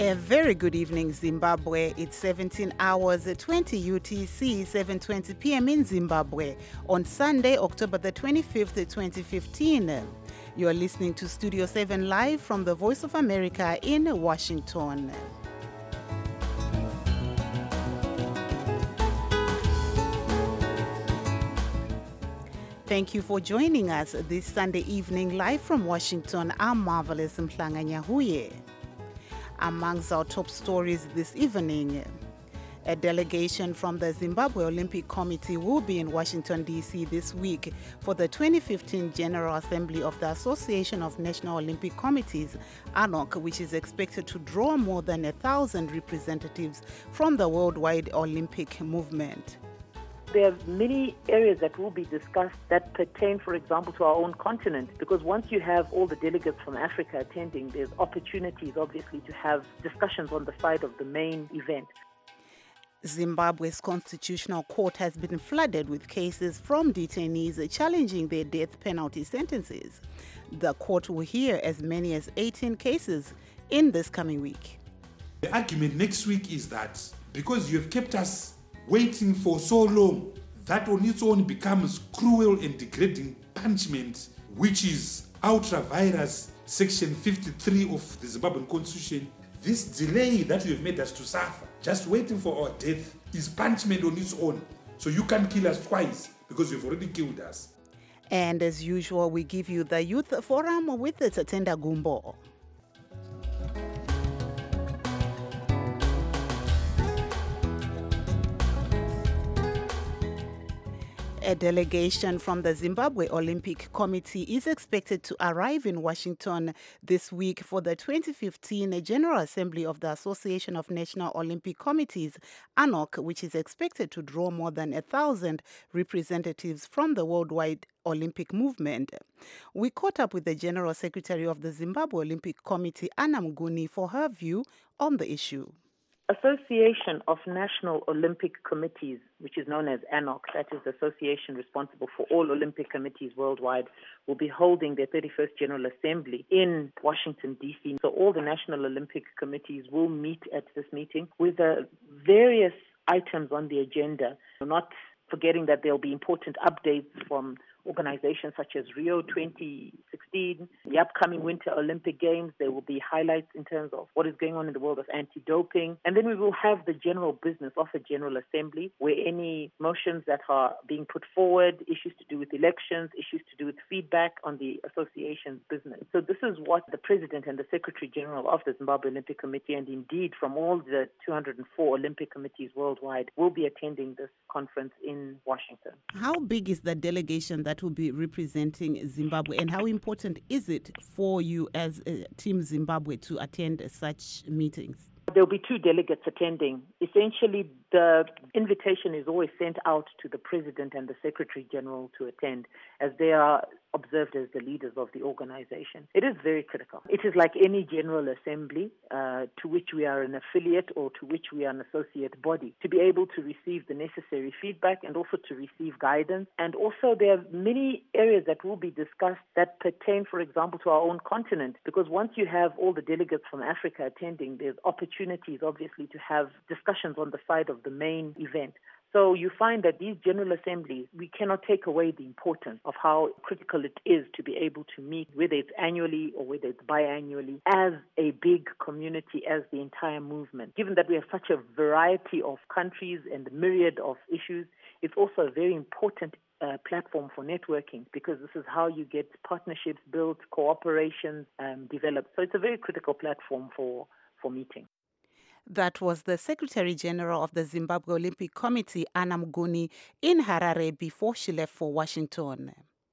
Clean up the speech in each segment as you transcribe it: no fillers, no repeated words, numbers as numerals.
A very good evening, Zimbabwe. It's 17 hours, 20 UTC, 7:20 p.m. in Zimbabwe on Sunday, October the 25th, 2015. You're listening to Studio 7 live from the Voice of America in Washington. Thank you for joining us this Sunday evening live from Washington. I'm Marvelous Mhlanganyahuye. Amongst our top stories this evening, a delegation from the Zimbabwe Olympic Committee will be in Washington, D.C. this week for the 2015 General Assembly of the Association of National Olympic Committees, ANOC, which is expected to draw more than 1,000 representatives from the worldwide Olympic movement. There are many areas that will be discussed that pertain, for example, to our own continent, because once you have all the delegates from Africa attending, there's opportunities, obviously, to have discussions on the side of the main event. Zimbabwe's Constitutional Court has been flooded with cases from detainees challenging their death penalty sentences. The court will hear as many as 18 cases in this coming week. The argument next week is that because you have kept us waiting for so long, that on its own becomes cruel and degrading punishment, which is ultra vires section 53 of the Zimbabwean Constitution. This delay that you have made us to suffer, just waiting for our death, is punishment on its own. So you can't kill us twice because you've already killed us. And as usual, we give you the Youth Forum with Tatenda Gumbo. A delegation from the Zimbabwe Olympic Committee is expected to arrive in Washington this week for the 2015 General Assembly of the Association of National Olympic Committees, ANOC, which is expected to draw more than 1,000 representatives from the worldwide Olympic movement. We caught up with the General Secretary of the Zimbabwe Olympic Committee, Anna Mguni, for her view on the issue. Association of National Olympic Committees, which is known as ANOC, that is the association responsible for all Olympic committees worldwide, will be holding their 31st General Assembly in Washington, D.C. So all the National Olympic Committees will meet at this meeting with various items on the agenda, not forgetting that there will be important updates from organizations such as Rio 2016, the upcoming Winter Olympic Games. There will be highlights in terms of what is going on in the world of anti-doping. And then we will have the general business of a General Assembly, where any motions that are being put forward, issues to do with elections, issues to do with feedback on the association's business. So this is what the President and the Secretary General of the Zimbabwe Olympic Committee, and indeed from all the 204 Olympic committees worldwide, will be attending this conference in Washington. How big is the delegation that will be representing Zimbabwe, and how important is it for you as Team Zimbabwe to attend such meetings? There will be 2 delegates attending. Essentially, the invitation is always sent out to the President and the Secretary General to attend, as they are observed as the leaders of the organization. It is very critical. It is like any General Assembly to which we are an affiliate or to which we are an associate body, to be able to receive the necessary feedback and also to receive guidance. And also there are many areas that will be discussed that pertain, for example, to our own continent, because once you have all the delegates from Africa attending, there's opportunities, obviously, to have discussions on the side of the main event. So you find that these General Assemblies, we cannot take away the importance of how critical it is to be able to meet, whether it's annually or whether it's biannually, as a big community, as the entire movement. Given that we have such a variety of countries and myriad of issues, it's also a very important platform for networking, because this is how you get partnerships built, cooperations developed. So it's a very critical platform for meeting. That was the Secretary General of the Zimbabwe Olympic Committee, Anna Mguni, in Harare before she left for Washington.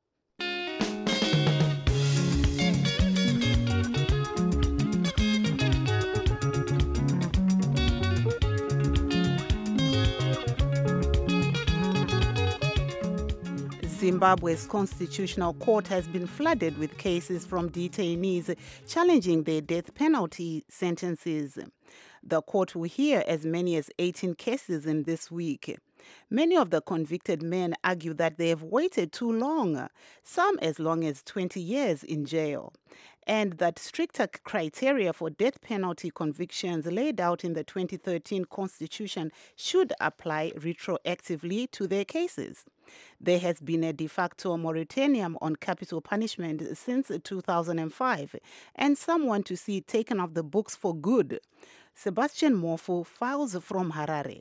Zimbabwe's Constitutional Court has been flooded with cases from detainees challenging their death penalty sentences. The court will hear as many as 18 cases in this week. Many of the convicted men argue that they have waited too long, some as long as 20 years in jail. and that stricter criteria for death penalty convictions laid out in the 2013 Constitution should apply retroactively to their cases. There has been a de facto moratorium on capital punishment since 2005, and some want to see it taken off the books for good. Sebastian Mofu files from Harare.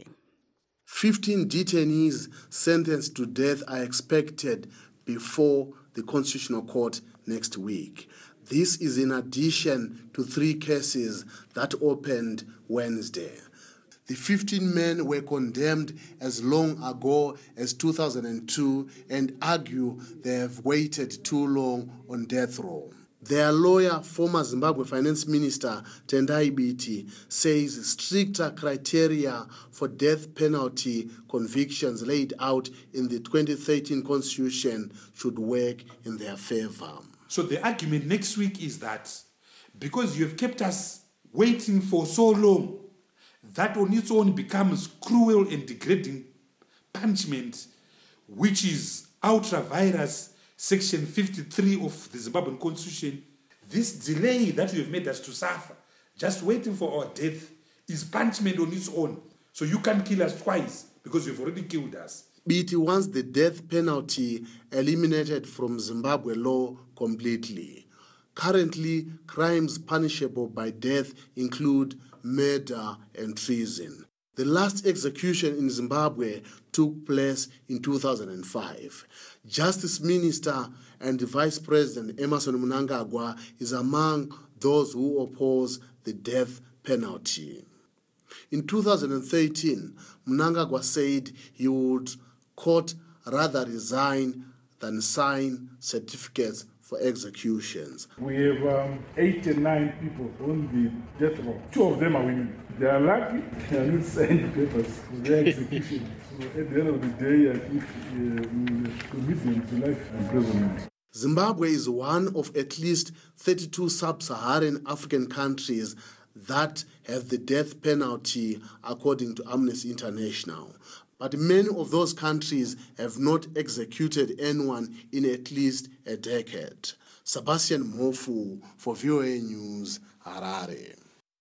15 detainees sentenced to death are expected before the Constitutional Court next week. This is in addition to 3 cases that opened Wednesday. The 15 men were condemned as long ago as 2002 and argue they have waited too long on death row. Their lawyer, former Zimbabwe Finance Minister Tendai Biti, says stricter criteria for death penalty convictions laid out in the 2013 Constitution should work in their favor. So the argument next week is that because you have kept us waiting for so long, that on its own becomes cruel and degrading punishment, which is ultra vires Section 53 of the Zimbabwean Constitution. This delay that you have made us to suffer, just waiting for our death, is punishment on its own. So you can't kill us twice because you've already killed us. Biti wants the death penalty eliminated from Zimbabwe law completely. Currently, crimes punishable by death include murder and treason. The last execution in Zimbabwe took place in 2005. Justice Minister and Vice President Emmerson Mnangagwa is among those who oppose the death penalty. In 2013, Mnangagwa said he would, quote, rather resign than sign certificates for executions. We have 89 people on the death row. 2 of them are women. They are lucky they are not signed papers for their execution. So at the end of the day, I think we will commit them to life imprisonment. Zimbabwe is one of at least 32 sub-Saharan African countries that have the death penalty, according to Amnesty International. But many of those countries have not executed anyone in at least a decade. Sebastian Mofu for VOA News, Harare.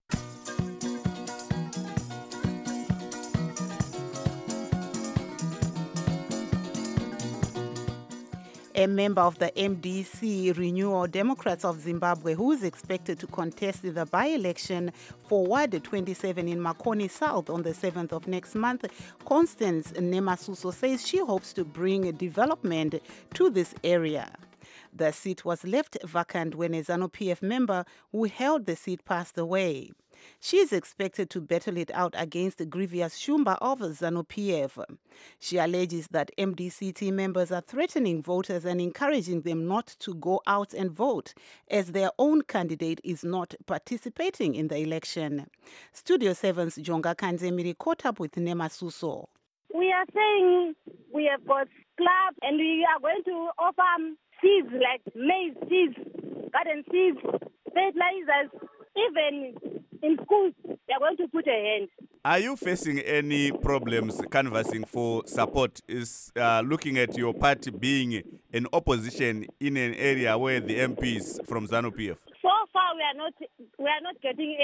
A member of the MDC Renewal Democrats of Zimbabwe, who is expected to contest the by-election for Ward 27 in Makoni South on the 7th of next month, Constance Nemasuso says she hopes to bring development to this area. The seat was left vacant when a ZANU-PF member who held the seat passed away. She is expected to battle it out against Grievous Shumba of ZANU-PF. She alleges that MDC team members are threatening voters and encouraging them not to go out and vote, as their own candidate is not participating in the election. Studio 7's Jonga Kanzemiri caught up with Nemasuso. We are saying we have got clubs and we are going to offer seeds like maize seeds, garden seeds, fertilizers, even in schools, they are going to put a hand. Are you facing any problems canvassing for support? Is looking at your party being an opposition in an area where the MP is from ZANU-PF? So far, we are not getting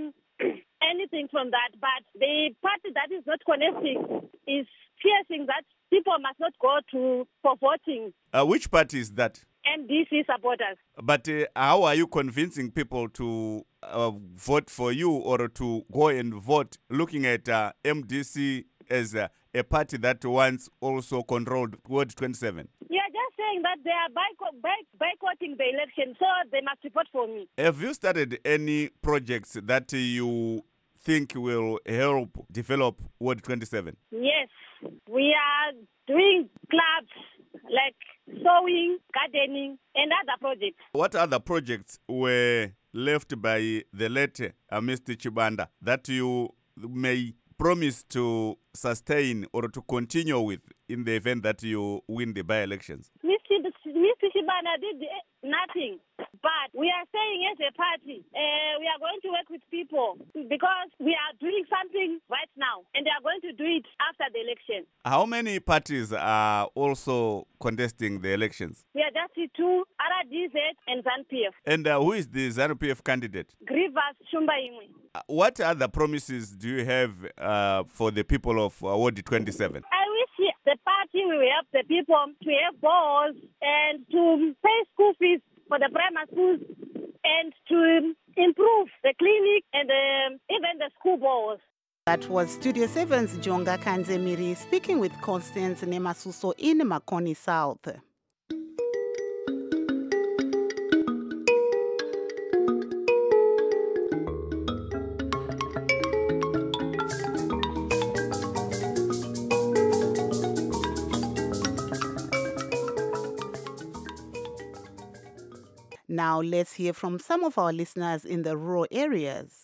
anything from that. But the party that is not connecting is piercing that people must not go for voting. Which party is that? MDC supporters. But how are you convincing people to vote for you or to go and vote, looking at MDC as a party that once also controlled Ward 27? Yeah, just saying that they are boycotting the election, so they must vote for me. Have you started any projects that you think will help develop Ward 27? Yes, we are doing clubs like sewing, gardening, and other projects. What other projects were left by the late Mr. Chibanda that you may promise to sustain or to continue with in the event that you win the by-elections? Mr. Chibanda did nothing. But we are saying as a party, we are going to work with people because we are doing something right now and they are going to do it after the election. How many parties are also contesting the elections? We are just two, RDZ and ZANU-PF. And who is the ZANU-PF candidate? Grievous Shumbaimwe. What other promises do you have for the people of Ward 27? I wish the party will help the people to have balls and to pay school fees for the primary schools and to improve the clinic and even the school balls. That was Studio 7's Jonga Kanzemiri speaking with Constance Nemasuso in Makoni South. Now let's hear from some of our listeners in the rural areas.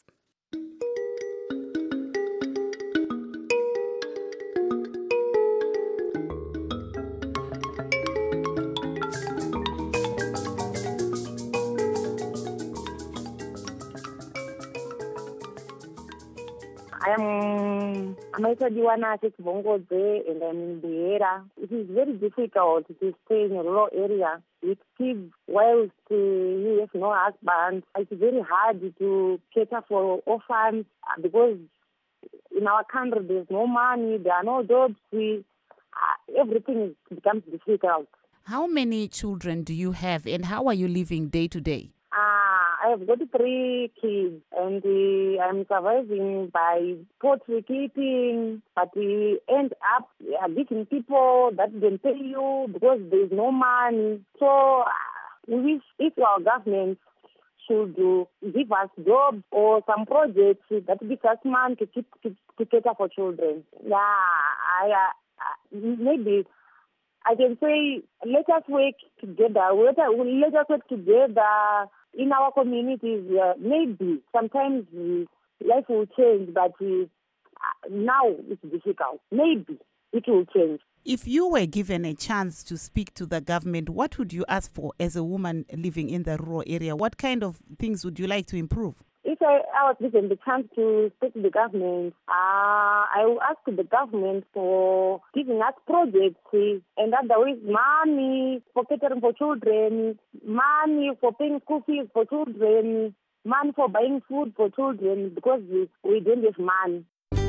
I'm Diwana Bongoze and I'm in Beera. It is very difficult to stay in a rural area with kids whilst you have no husband. It's very hard to cater for orphans because in our country there's no money, there are no jobs, everything becomes difficult. How many children do you have and how are you living day to day? I have got 3 kids and I'm surviving by poultry keeping, but we end up giving people that can pay you because there's no money. So we wish if our government should give us jobs or some projects that give us money to cater for children. Maybe I can say let us work together. Let us work together. In our communities, maybe sometimes life will change, but now it's difficult. Maybe it will change. If you were given a chance to speak to the government, what would you ask for as a woman living in the rural area? What kind of things would you like to improve? If I was given the chance to speak to the government, I will ask the government for giving us projects and otherwise money for catering for children, money for paying school fees for children, money for buying food for children because we don't have money.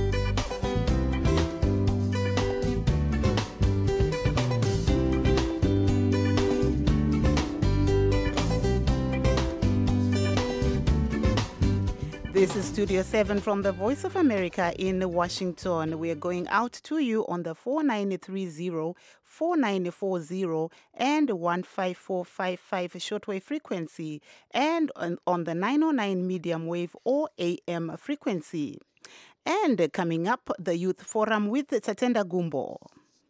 This is Studio 7 from the Voice of America in Washington. We are going out to you on the 4930, 4940, and 15455 shortwave frequency, and on the 909 medium wave or AM frequency. And coming up, the Youth Forum with Tatenda Gumbo.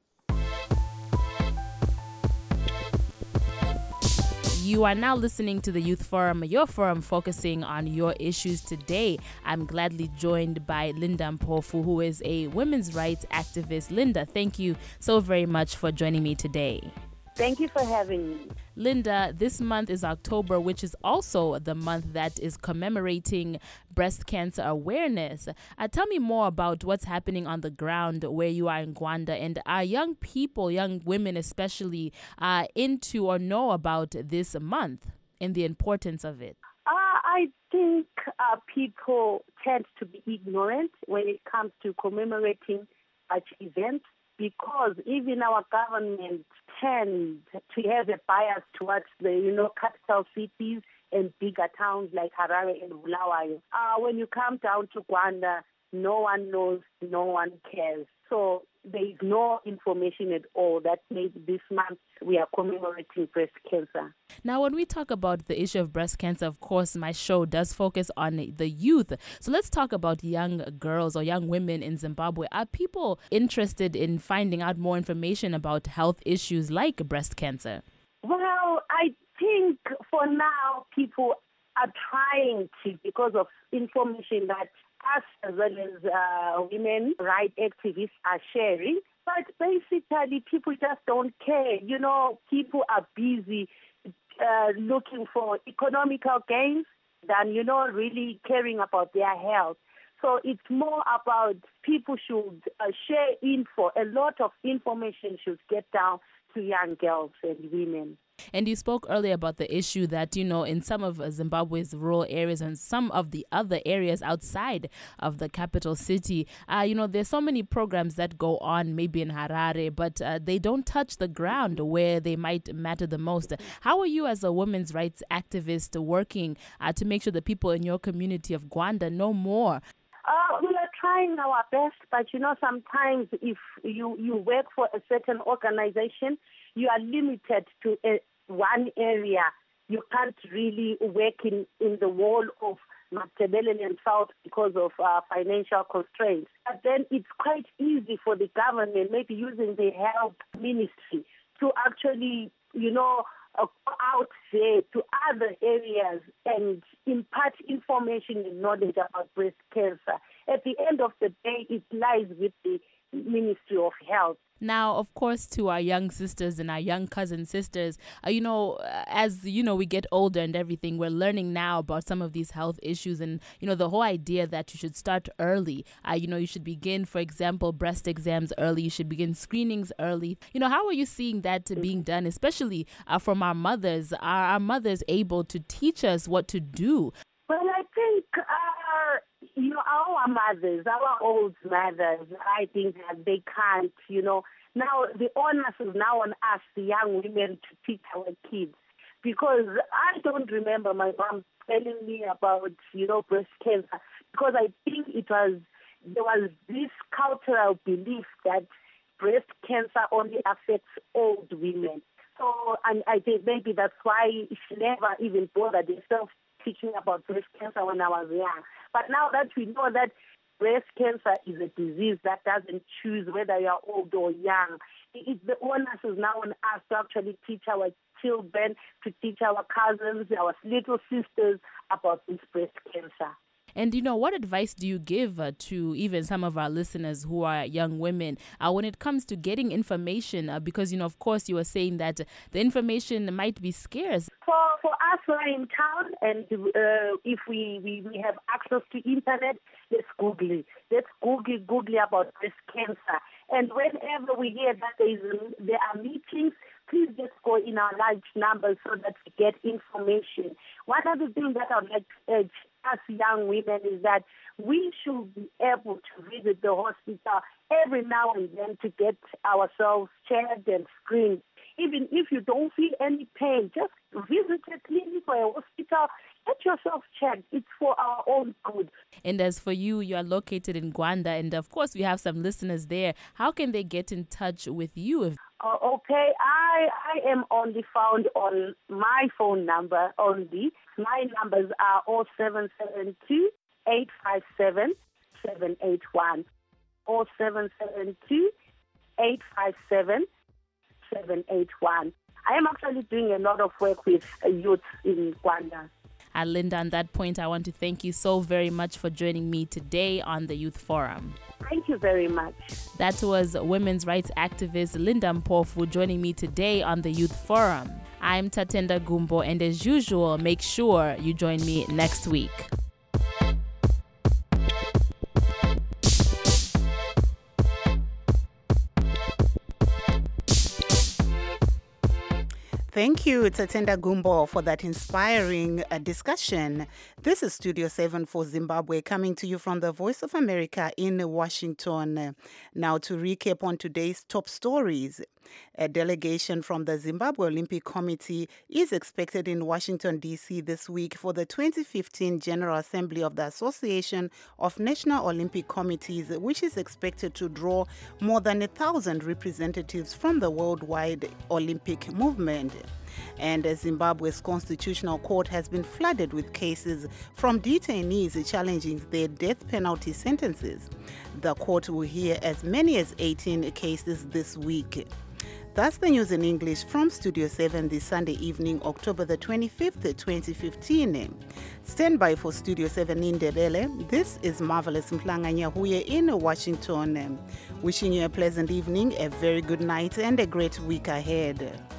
You are now listening to the Youth Forum, your forum focusing on your issues today. I'm gladly joined by Linda Mpofu, who is a women's rights activist. Linda, thank you so very much for joining me today. Thank you for having me. Linda, this month is October, which is also the month that is commemorating breast cancer awareness. Tell me more about what's happening on the ground where you are in Gwanda, and are young people, young women especially, into or know about this month and the importance of it? I think people tend to be ignorant when it comes to commemorating such events, because even our government tends to have a bias towards the, capital cities and bigger towns like Harare and Bulawayo. When you come down to Gwanda, no one knows, no one cares. So there is no information at all that maybe this month we are commemorating breast cancer. Now, when we talk about the issue of breast cancer, of course, my show does focus on the youth. So let's talk about young girls or young women in Zimbabwe. Are people interested in finding out more information about health issues like breast cancer? Well, I think for now people are trying to, because of information that us as well as women rights activists are sharing. But basically, people just don't care. People are busy looking for economical gains than, really caring about their health. So it's more about people should share info. A lot of information should get down to young girls and women. And you spoke earlier about the issue that, in some of Zimbabwe's rural areas and some of the other areas outside of the capital city, there's so many programs that go on maybe in Harare, but they don't touch the ground where they might matter the most. How are you as a women's rights activist working to make sure the people in your community of Gwanda know more? We are trying our best, but sometimes if you work for a certain organization, you are limited to one area. You can't really work in the whole of Matabeleland and South because of financial constraints. But then it's quite easy for the government, maybe using the health ministry, to actually, go out there to other areas and impart information and knowledge about breast cancer. At the end of the day, it lies with the Ministry of Health. Now, of course, to our young sisters and our young cousin sisters, as we get older and everything, we're learning now about some of these health issues and, the whole idea that you should start early. You should begin, for example, breast exams early. You should begin screenings early. How are you seeing that being done, especially from our mothers? Are our mothers able to teach us what to do? Well, I think our mothers, our old mothers, I think that they can't, Now, the onus is now on us, the young women, to teach our kids. Because I don't remember my mom telling me about, breast cancer. Because I think there was this cultural belief that breast cancer only affects old women. So, and I think maybe that's why she never even bothered herself teaching about breast cancer when I was young. But now that we know that breast cancer is a disease that doesn't choose whether you are old or young, the onus is now on us to actually teach our children, to teach our cousins, our little sisters about this breast cancer. And, what advice do you give to even some of our listeners who are young women when it comes to getting information? Because, of course, you were saying that the information might be scarce. For us who are in town, and if we have access to internet, let's Google it. Let's Google about breast cancer. And whenever we hear that there are meetings, please just go in our large numbers so that we get information. One other thing that I would like to urge us young women is that we should be able to visit the hospital every now and then to get ourselves checked and screened. Even if you don't feel any pain, just visit a clinic or a hospital. Get yourself checked. It's for our own good. And as for you, you are located in Gwanda, and of course we have some listeners there. How can they get in touch with you? Okay, I am only found on my phone number only. My numbers are 0772 857 781. 0772 857 781. I am actually doing a lot of work with youth in Gwanda. Linda, on that point, I want to thank you so very much for joining me today on the Youth Forum. Thank you very much. That was women's rights activist Linda Mpofu joining me today on the Youth Forum. I'm Tatenda Gumbo, and as usual, make sure you join me next week. Thank you, Tatenda Gumbo, for that inspiring discussion. This is Studio 7 for Zimbabwe, coming to you from the Voice of America in Washington. Now, to recap on today's top stories. A delegation from the Zimbabwe Olympic Committee is expected in Washington, D.C. this week for the 2015 General Assembly of the Association of National Olympic Committees, which is expected to draw more than 1,000 representatives from the worldwide Olympic movement. And Zimbabwe's Constitutional Court has been flooded with cases from detainees challenging their death penalty sentences. The court will hear as many as 18 cases this week. That's the news in English from Studio 7 this Sunday evening, October the 25th, 2015. Stand by for Studio 7 in Ndebele. This is Marvelous Mhlanga-Nyahuye in Washington. Wishing you a pleasant evening, a very good night, and a great week ahead.